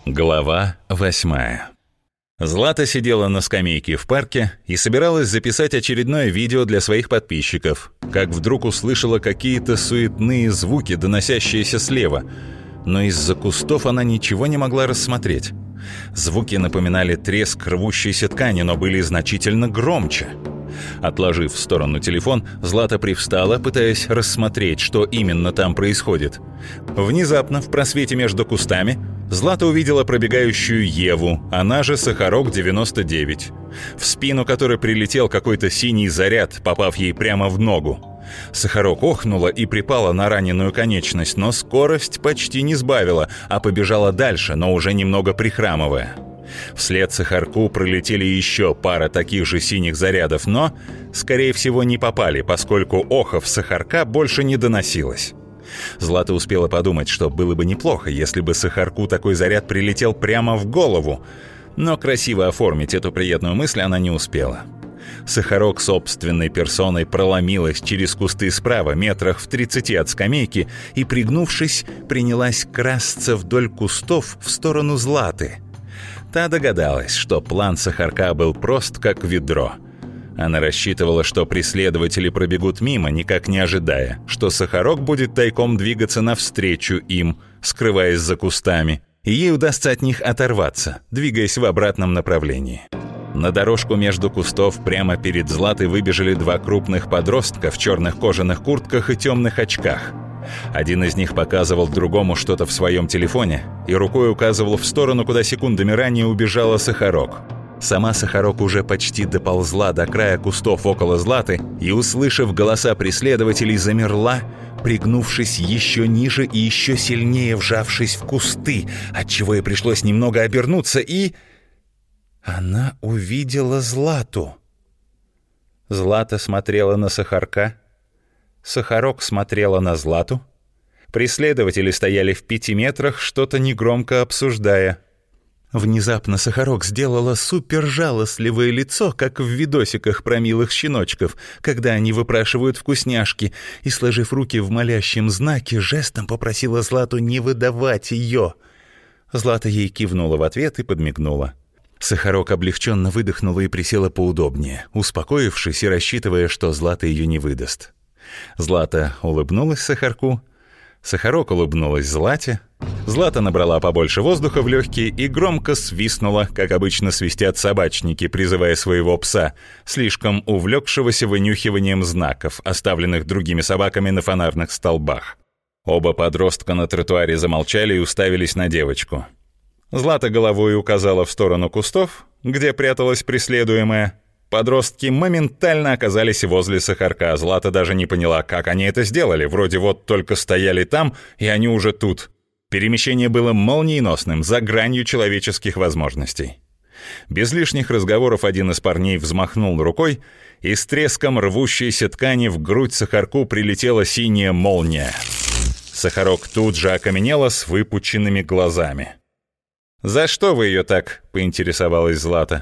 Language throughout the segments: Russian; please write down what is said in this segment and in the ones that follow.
Глава 8. Злата сидела на скамейке в парке и собиралась записать очередное видео для своих подписчиков, как вдруг услышала какие-то суетные звуки, доносящиеся слева, но из-за кустов она ничего не могла рассмотреть. Звуки напоминали треск рвущейся ткани, но были значительно громче. Отложив в сторону телефон, Злата привстала, пытаясь рассмотреть, что именно там происходит. Внезапно, в просвете между кустами, Злата увидела пробегающую Еву, она же Сахарок-99, в спину которой прилетел какой-то синий заряд, попав ей прямо в ногу. Сахарок охнула и припала на раненую конечность, но скорость почти не сбавила, а побежала дальше, но уже немного прихрамывая. Вслед Сахарку пролетели еще пара таких же синих зарядов, но, скорее всего, не попали, поскольку охов Сахарка больше не доносилось. Злата успела подумать, что было бы неплохо, если бы Сахарку такой заряд прилетел прямо в голову, но красиво оформить эту приятную мысль она не успела. Сахарок собственной персоной проломилась через кусты справа, метрах в 30 от скамейки, и, пригнувшись, принялась красться вдоль кустов в сторону Златы. Та догадалась, что план Сахарка был прост, как ведро. Она рассчитывала, что преследователи пробегут мимо, никак не ожидая, что Сахарок будет тайком двигаться навстречу им, скрываясь за кустами, и ей удастся от них оторваться, двигаясь в обратном направлении. На дорожку между кустов прямо перед Златой выбежали два крупных подростка в черных кожаных куртках и темных очках. Один из них показывал другому что-то в своем телефоне и рукой указывал в сторону, куда секундами ранее убежала Сахарок. Сама Сахарок уже почти доползла до края кустов около Златы и, услышав голоса преследователей, замерла, пригнувшись еще ниже и еще сильнее вжавшись в кусты, отчего ей пришлось немного обернуться, и... Она увидела Злату. Злата смотрела на Сахарка. Сахарок смотрела на Злату. Преследователи стояли в 5 метрах, что-то негромко обсуждая. Внезапно Сахарок сделала супержалостливое лицо, как в видосиках про милых щеночков, когда они выпрашивают вкусняшки, и, сложив руки в молящем знаке, жестом попросила Злату не выдавать ее. Злата ей кивнула в ответ и подмигнула. Сахарок облегченно выдохнула и присела поудобнее, успокоившись и рассчитывая, что Злата ее не выдаст. Злата улыбнулась Сахарку, Сахарок улыбнулась Злате. Злата набрала побольше воздуха в легкие и громко свистнула, как обычно свистят собачники, призывая своего пса, слишком увлекшегося вынюхиванием знаков, оставленных другими собаками на фонарных столбах. Оба подростка на тротуаре замолчали и уставились на девочку. Злата головой указала в сторону кустов, где пряталась преследуемая. Подростки моментально оказались возле Сахарка. Злата даже не поняла, как они это сделали. Вроде вот только стояли там, и они уже тут. Перемещение было молниеносным, за гранью человеческих возможностей. Без лишних разговоров один из парней взмахнул рукой, и с треском рвущейся ткани в грудь Сахарку прилетела синяя молния. Сахарок тут же окаменела с выпученными глазами. «За что вы ее так?» — поинтересовалась Злата.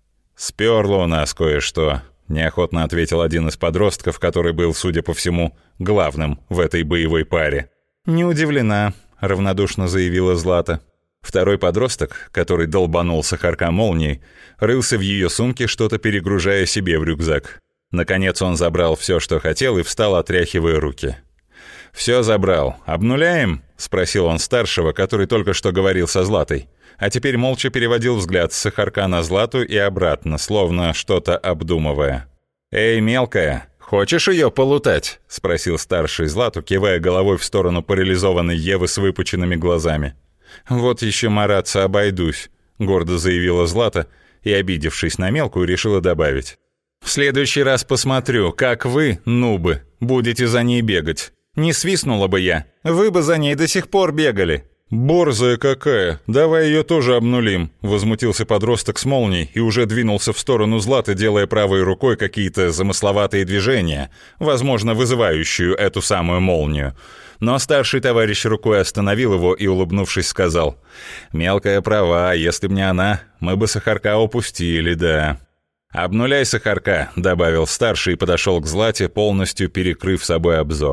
«Сперло у нас кое-что», — неохотно ответил один из подростков, который был, судя по всему, главным в этой боевой паре. «Не удивлена», — равнодушно заявила Злата. Второй подросток, который долбанул Сахарка молнией, рылся в ее сумке, что-то перегружая себе в рюкзак. Наконец он забрал все, что хотел, и встал, отряхивая руки. «Все забрал. Обнуляем?» — спросил он старшего, который только что говорил со Златой, а теперь молча переводил взгляд с Сахарка на Злату и обратно, словно что-то обдумывая. «Эй, мелкая, хочешь ее полутать?» — спросил старший Злату, кивая головой в сторону парализованной Евы с выпученными глазами. «Вот еще мараться обойдусь», — гордо заявила Злата и, обидевшись на мелкую, решила добавить. «В следующий раз посмотрю, как вы, нубы, будете за ней бегать. Не свистнула бы я, вы бы за ней до сих пор бегали». «Борзая какая! Давай ее тоже обнулим!» — возмутился подросток с молнией и уже двинулся в сторону Златы, делая правой рукой какие-то замысловатые движения, возможно, вызывающую эту самую молнию. Но старший товарищ рукой остановил его и, улыбнувшись, сказал: «Мелкая права, если б не она, мы бы Сахарка упустили, да». «Обнуляй Сахарка», — добавил старший и подошел к Злате, полностью перекрыв собой обзор.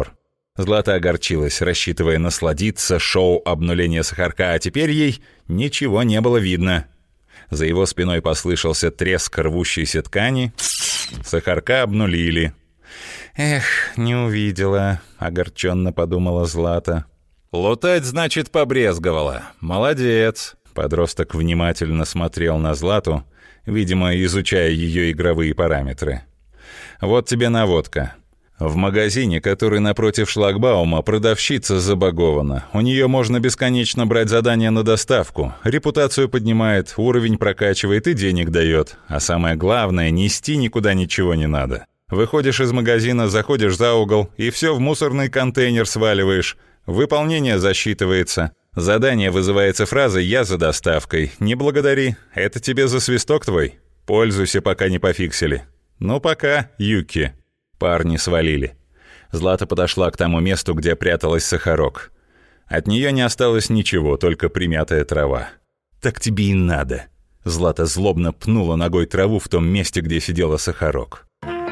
Злата огорчилась, рассчитывая насладиться шоу обнуления Сахарка, а теперь ей ничего не было видно. За его спиной послышался треск рвущейся ткани. Сахарка обнулили. «Эх, не увидела», — огорченно подумала Злата. «Лутать, значит, побрезговала. Молодец». Подросток внимательно смотрел на Злату, видимо, изучая ее игровые параметры. «Вот тебе наводка. В магазине, который напротив шлагбаума, продавщица забагована. У нее можно бесконечно брать задания на доставку. Репутацию поднимает, уровень прокачивает и денег дает. А самое главное, нести никуда ничего не надо. Выходишь из магазина, заходишь за угол и все в мусорный контейнер сваливаешь. Выполнение засчитывается. Задание вызывается фразой «Я за доставкой». Не благодари, это тебе за свисток твой. Пользуйся, пока не пофиксили. Ну пока, Юки». Парни свалили. Злата подошла к тому месту, где пряталась Сахарок. От нее не осталось ничего, только примятая трава. «Так тебе и надо». Злата злобно пнула ногой траву в том месте, где сидела Сахарок.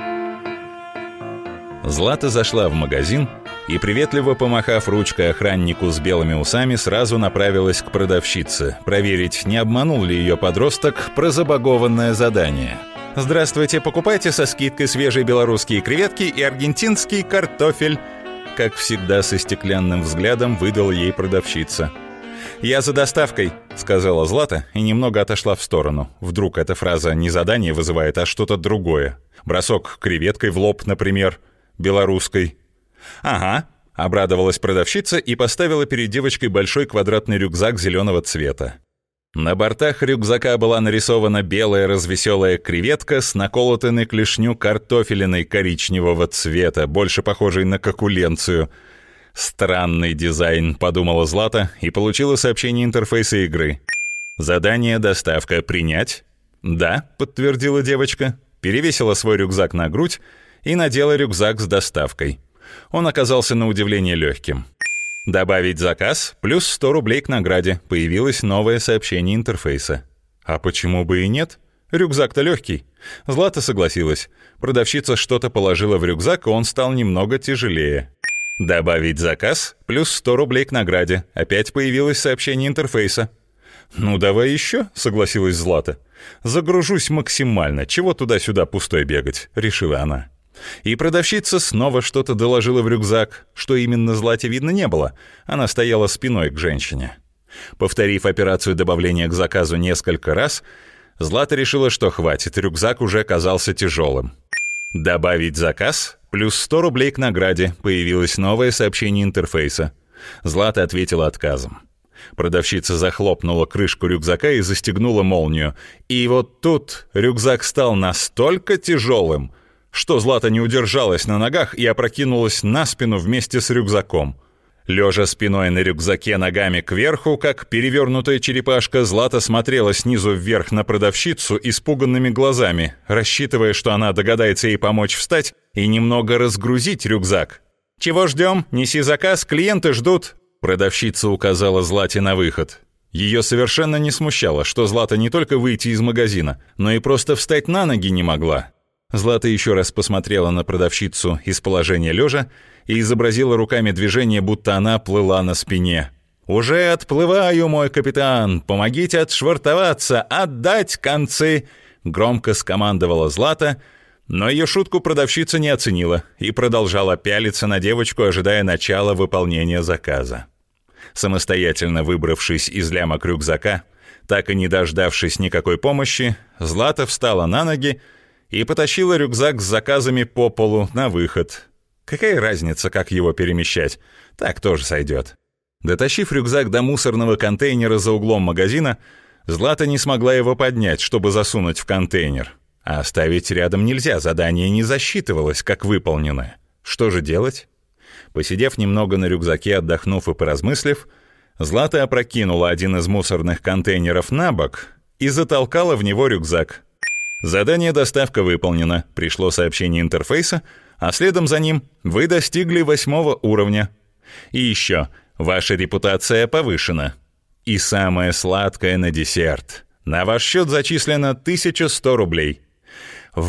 Злата зашла в магазин и, приветливо помахав ручкой охраннику с белыми усами, сразу направилась к продавщице, проверить, не обманул ли ее подросток про забагованное задание. «Здравствуйте, покупайте со скидкой свежие белорусские креветки и аргентинский картофель», как всегда со стеклянным взглядом выдала ей продавщица. «Я за доставкой», — сказала Злата и немного отошла в сторону. Вдруг эта фраза не задание вызывает, а что-то другое. Бросок креветкой в лоб, например, белорусской. «Ага», — обрадовалась продавщица и поставила перед девочкой большой квадратный рюкзак зеленого цвета. На бортах рюкзака была нарисована белая развеселая креветка с наколотой на клешню картофелиной коричневого цвета, больше похожей на кокуленцию. «Странный дизайн», — подумала Злата и получила сообщение интерфейса игры. «Задание доставка принять?» «Да», — подтвердила девочка, перевесила свой рюкзак на грудь и надела рюкзак с доставкой. Он оказался на удивление легким. «Добавить заказ, плюс 100 рублей к награде», появилось новое сообщение интерфейса. «А почему бы и нет? Рюкзак-то легкий». Злата согласилась. Продавщица что-то положила в рюкзак, и он стал немного тяжелее. «Добавить заказ, плюс 100 рублей к награде», опять появилось сообщение интерфейса. «Ну, давай еще», — согласилась Злата. «Загружусь максимально, чего туда-сюда пустой бегать», — решила она. И продавщица снова что-то доложила в рюкзак, что именно Злате видно не было. Она стояла спиной к женщине. Повторив операцию добавления к заказу несколько раз, Злата решила, что хватит, рюкзак уже оказался тяжелым. «Добавить заказ, плюс 100 рублей к награде», появилось новое сообщение интерфейса. Злата ответила отказом. Продавщица захлопнула крышку рюкзака и застегнула молнию. И вот тут рюкзак стал настолько тяжелым, что Злата не удержалась на ногах и опрокинулась на спину вместе с рюкзаком. Лежа спиной на рюкзаке ногами кверху, как перевернутая черепашка, Злата смотрела снизу вверх на продавщицу испуганными глазами, рассчитывая, что она догадается ей помочь встать и немного разгрузить рюкзак. «Чего ждем? Неси заказ, клиенты ждут!» Продавщица указала Злате на выход. Ее совершенно не смущало, что Злата не только выйти из магазина, но и просто встать на ноги не могла. Злата еще раз посмотрела на продавщицу из положения лежа и изобразила руками движение, будто она плыла на спине. «Уже отплываю, мой капитан! Помогите отшвартоваться! Отдать концы!» Громко скомандовала Злата, но ее шутку продавщица не оценила и продолжала пялиться на девочку, ожидая начала выполнения заказа. Самостоятельно выбравшись из лямок рюкзака, так и не дождавшись никакой помощи, Злата встала на ноги и потащила рюкзак с заказами по полу на выход. Какая разница, как его перемещать? Так тоже сойдет. Дотащив рюкзак до мусорного контейнера за углом магазина, Злата не смогла его поднять, чтобы засунуть в контейнер. А оставить рядом нельзя, задание не засчитывалось, как выполненное. Что же делать? Посидев немного на рюкзаке, отдохнув и поразмыслив, Злата опрокинула один из мусорных контейнеров на бок и затолкала в него рюкзак. Задание «Доставка» выполнено. Пришло сообщение интерфейса, а следом за ним вы достигли 8 уровня. И еще, ваша репутация повышена. И самое сладкое на десерт. На ваш счет зачислено 1100 рублей. Вот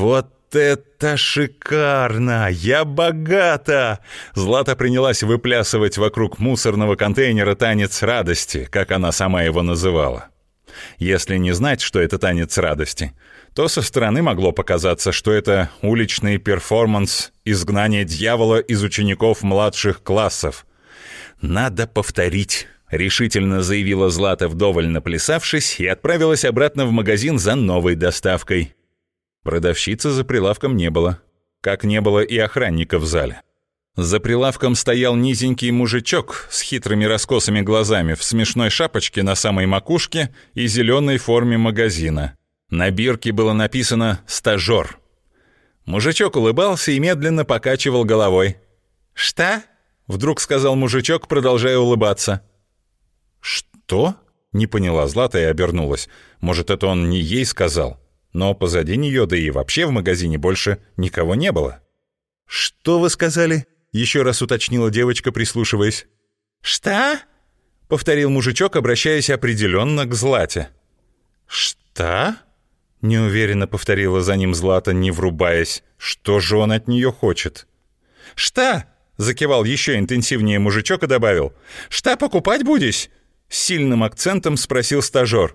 это шикарно! Я богата!» Злата принялась выплясывать вокруг мусорного контейнера танец радости, как она сама его называла. Если не знать, что это танец радости, то со стороны могло показаться, что это уличный перформанс изгнания дьявола из учеников младших классов. «Надо повторить», — решительно заявила Злата, вдоволь наплясавшись, и отправилась обратно в магазин за новой доставкой. Продавщицы за прилавком не было, как не было и охранника в зале. За прилавком стоял низенький мужичок с хитрыми раскосыми глазами в смешной шапочке на самой макушке и зеленой форме магазина. На бирке было написано «Стажер». Мужичок улыбался и медленно покачивал головой. «Что?» — вдруг сказал мужичок, продолжая улыбаться. «Что?» — не поняла Злата и обернулась. Может, это он не ей сказал? Но позади нее, да и вообще в магазине больше никого не было. «Что вы сказали?» — еще раз уточнила девочка, прислушиваясь. «Что?» — повторил мужичок, обращаясь определенно к Злате. «Что?» — неуверенно повторила за ним Злата, не врубаясь. Что же он от нее хочет? «Что?» — закивал еще интенсивнее мужичок и добавил. «Что покупать будешь?» — с сильным акцентом спросил стажер.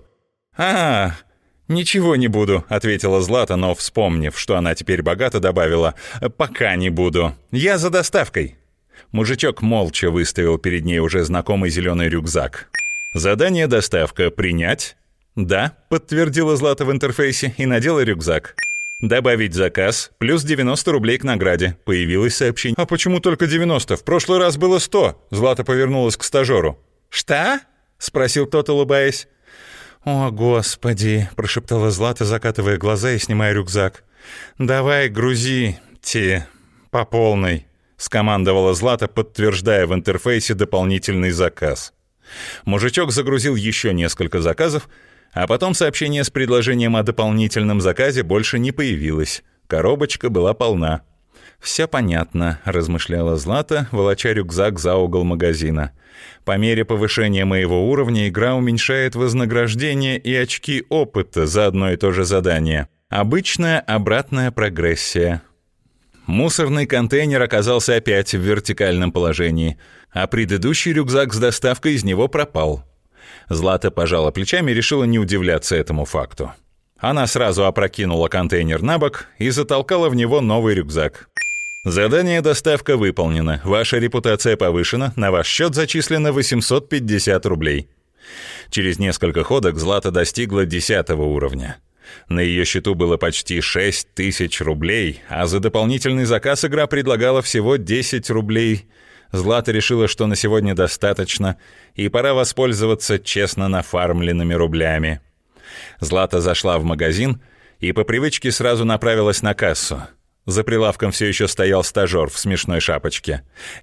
«Ничего не буду», — ответила Злата, но, вспомнив, что она теперь богата, добавила: «Пока не буду. Я за доставкой». Мужичок молча выставил перед ней уже знакомый зеленый рюкзак. «Задание доставка принять?» «Да», — подтвердила Злата в интерфейсе и надела рюкзак. «Добавить заказ, плюс 90 рублей к награде», — появилось сообщение. «А почему только 90? В прошлый раз было 100», — Злата повернулась к стажеру. «Что?» — спросил тот, улыбаясь. «О, Господи!» — прошептала Злата, закатывая глаза и снимая рюкзак. «Давай грузите по полной», — скомандовала Злата, подтверждая в интерфейсе дополнительный заказ. Мужичок загрузил еще несколько заказов, а потом сообщение с предложением о дополнительном заказе больше не появилось. Коробочка была полна. «Все понятно», — размышляла Злата, волоча рюкзак за угол магазина. «По мере повышения моего уровня игра уменьшает вознаграждение и очки опыта за одно и то же задание. Обычная обратная прогрессия». Мусорный контейнер оказался опять в вертикальном положении, а предыдущий рюкзак с доставкой из него пропал. Злата пожала плечами и решила не удивляться этому факту. Она сразу опрокинула контейнер на бок и затолкала в него новый рюкзак. «Задание доставка выполнено. Ваша репутация повышена. На ваш счет зачислено 850 рублей». Через несколько ходок Злата достигла 10 уровня. На ее счету было почти 6000 рублей, а за дополнительный заказ игра предлагала всего 10 рублей. Злата решила, что на сегодня достаточно, и пора воспользоваться честно нафармленными рублями. Злата зашла в магазин и по привычке сразу направилась на кассу. За прилавком все еще стоял стажер в смешной шапочке.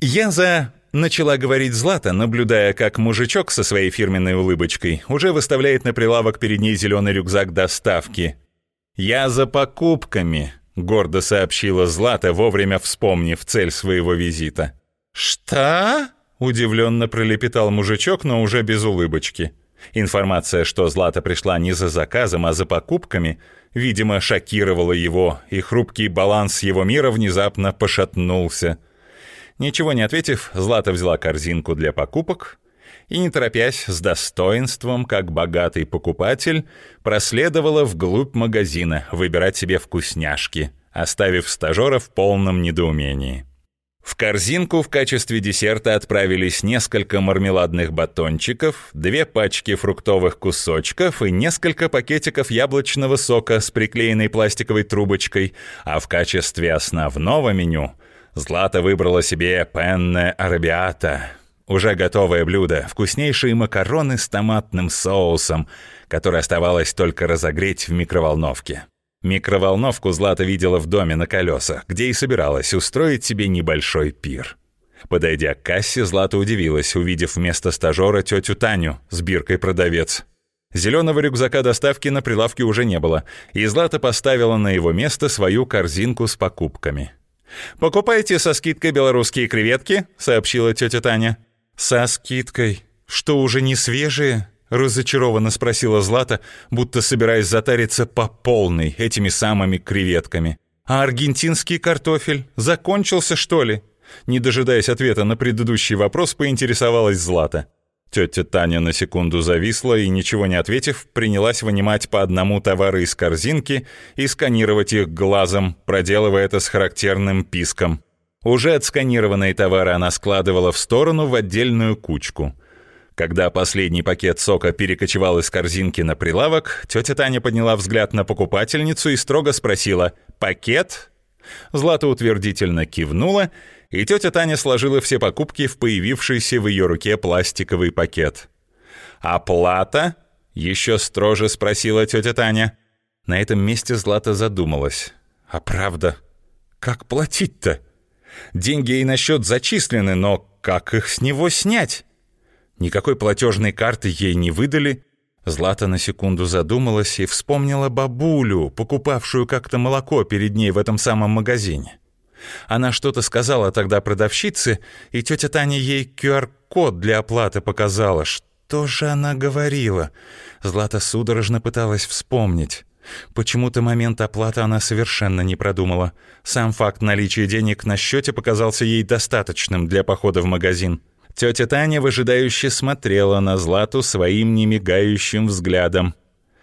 Начала говорить Злата, наблюдая, как мужичок со своей фирменной улыбочкой уже выставляет на прилавок перед ней зеленый рюкзак доставки. «Я за покупками», — гордо сообщила Злата, вовремя вспомнив цель своего визита. «Что?» — удивленно пролепетал мужичок, но уже без улыбочки. Информация, что Злата пришла не за заказом, а за покупками, видимо, шокировала его, и хрупкий баланс его мира внезапно пошатнулся. Ничего не ответив, Злата взяла корзинку для покупок и, не торопясь, с достоинством, как богатый покупатель, проследовала вглубь магазина выбирать себе вкусняшки, оставив стажера в полном недоумении. В корзинку в качестве десерта отправились несколько мармеладных батончиков, 2 пачки фруктовых кусочков и несколько пакетиков яблочного сока с приклеенной пластиковой трубочкой, а в качестве основного меню Злата выбрала себе пенне аррабиата, уже готовое блюдо, вкуснейшие макароны с томатным соусом, которые оставалось только разогреть в микроволновке. Микроволновку Злата видела в доме на колесах, где и собиралась устроить себе небольшой пир. Подойдя к кассе, Злата удивилась, увидев вместо стажера тетю Таню с биркой «Продавец». Зеленого рюкзака доставки на прилавке уже не было, и Злата поставила на его место свою корзинку с покупками. «Покупайте со скидкой белорусские креветки», — сообщила тетя Таня. «Со скидкой? Что, уже не свежие?» — разочарованно спросила Злата, будто собираясь затариться по полной этими самыми креветками. «А аргентинский картофель закончился, что ли?» Не дожидаясь ответа на предыдущий вопрос, поинтересовалась Злата. Тетя Таня на секунду зависла и, ничего не ответив, принялась вынимать по одному товары из корзинки и сканировать их глазом, проделывая это с характерным писком. Уже отсканированные товары она складывала в сторону в отдельную кучку. Когда последний пакет сока перекочевал из корзинки на прилавок, тетя Таня подняла взгляд на покупательницу и строго спросила: «Пакет?» Злата утвердительно кивнула, и тетя Таня сложила все покупки в появившийся в ее руке пластиковый пакет. «Оплата?» — еще строже спросила тетя Таня. На этом месте Злата задумалась. «А правда, как платить-то? Деньги ей на счет зачислены, но как их с него снять? Никакой платежной карты ей не выдали». Злата на секунду задумалась и вспомнила бабулю, покупавшую как-то молоко перед ней в этом самом магазине. Она что-то сказала тогда продавщице, и тетя Таня ей QR-код для оплаты показала. Что же она говорила? Злата судорожно пыталась вспомнить. Почему-то момент оплаты она совершенно не продумала. Сам факт наличия денег на счете показался ей достаточным для похода в магазин. Тетя Таня выжидающе смотрела на Злату своим немигающим взглядом.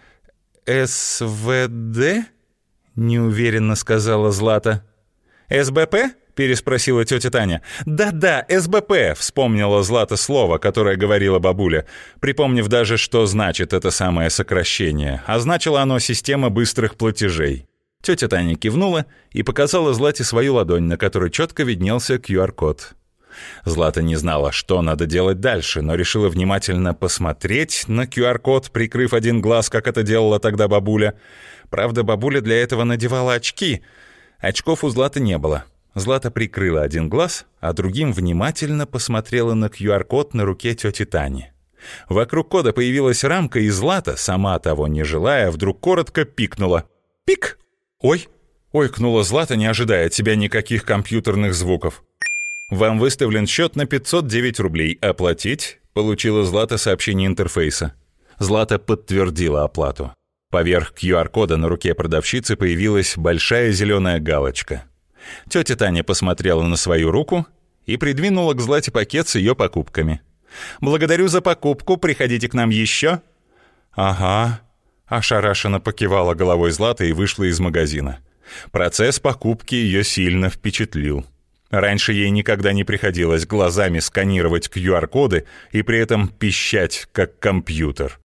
«СВД?» — неуверенно сказала Злата. «СБП?» — переспросила тетя Таня. «Да-да, СБП!» — вспомнила Злата слово, которое говорила бабуля, припомнив даже, что значит это самое сокращение. А значило оно «система быстрых платежей». Тетя Таня кивнула и показала Злате свою ладонь, на которой четко виднелся QR-код. Злата не знала, что надо делать дальше, но решила внимательно посмотреть на QR-код, прикрыв один глаз, как это делала тогда бабуля. Правда, бабуля для этого надевала очки. Очков у Златы не было. Злата прикрыла один глаз, а другим внимательно посмотрела на QR-код на руке тети Тани. Вокруг кода появилась рамка, и Злата, сама того не желая, вдруг коротко пикнула. «Пик!» «Ой!» — ойкнула Злата, не ожидая от себя никаких компьютерных звуков. «Вам выставлен счет на 509 рублей. Оплатить?» — получила Злата сообщение интерфейса. Злата подтвердила оплату. Поверх QR-кода на руке продавщицы появилась большая зеленая галочка. Тетя Таня посмотрела на свою руку и придвинула к Злате пакет с ее покупками. «Благодарю за покупку, приходите к нам еще». «Ага», — ошарашенно покивала головой Злата и вышла из магазина. Процесс покупки ее сильно впечатлил. Раньше ей никогда не приходилось глазами сканировать QR-коды и при этом пищать, как компьютер.